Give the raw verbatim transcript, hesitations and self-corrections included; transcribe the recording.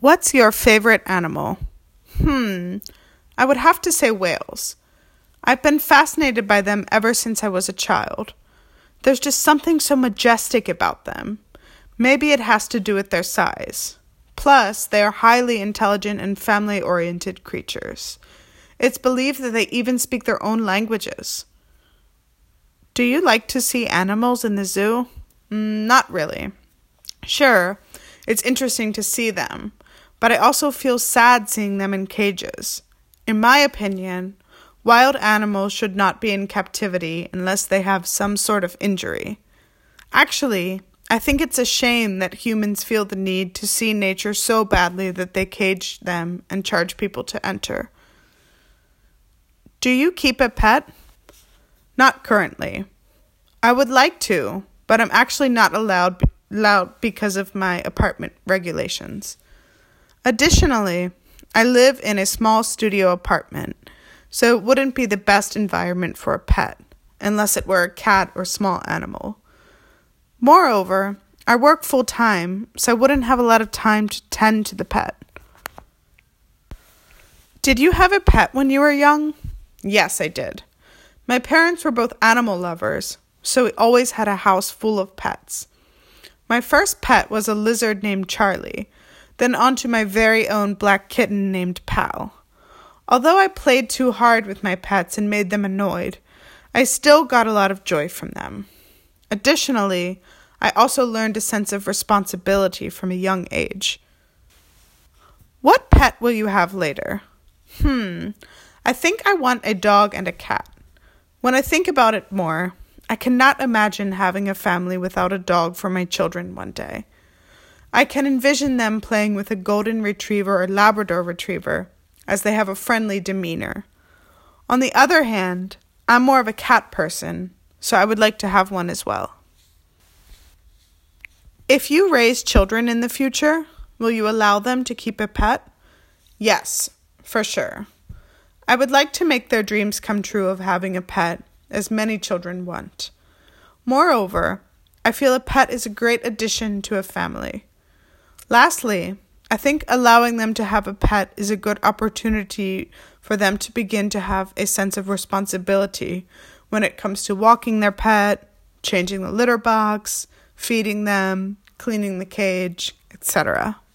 What's your favorite animal? Hmm, I would have to say whales. I've been fascinated by them ever since I was a child. There's just something so majestic about them. Maybe it has to do with their size. Plus, they are highly intelligent and family-oriented creatures. It's believed that they even speak their own languages. Do you like to see animals in the zoo? Mm, not really. Sure, it's interesting to see them, but I also feel sad seeing them in cages. In my opinion, wild animals should not be in captivity unless they have some sort of injury. Actually, I think it's a shame that humans feel the need to see nature so badly that they cage them and charge people to enter. Do you keep a pet? Not currently. I would like to, but I'm actually not allowed, allowed because of my apartment regulations. Additionally, I live in a small studio apartment, so it wouldn't be the best environment for a pet, unless it were a cat or small animal. Moreover, I work full-time, so I wouldn't have a lot of time to tend to the pet. Did you have a pet when you were young? Yes, I did. My parents were both animal lovers, so we always had a house full of pets. My first pet was a lizard named Charlie, then onto my very own black kitten named Pal. Although I played too hard with my pets and made them annoyed, I still got a lot of joy from them. Additionally, I also learned a sense of responsibility from a young age. What pet will you have later? Hmm, I think I want a dog and a cat. When I think about it more, I cannot imagine having a family without a dog for my children one day. I can envision them playing with a golden retriever or Labrador retriever, as they have a friendly demeanor. On the other hand, I'm more of a cat person, so I would like to have one as well. If you raise children in the future, will you allow them to keep a pet? Yes, for sure. I would like to make their dreams come true of having a pet, as many children want. Moreover, I feel a pet is a great addition to a family. Lastly, I think allowing them to have a pet is a good opportunity for them to begin to have a sense of responsibility when it comes to walking their pet, changing the litter box, feeding them, cleaning the cage, et cetera.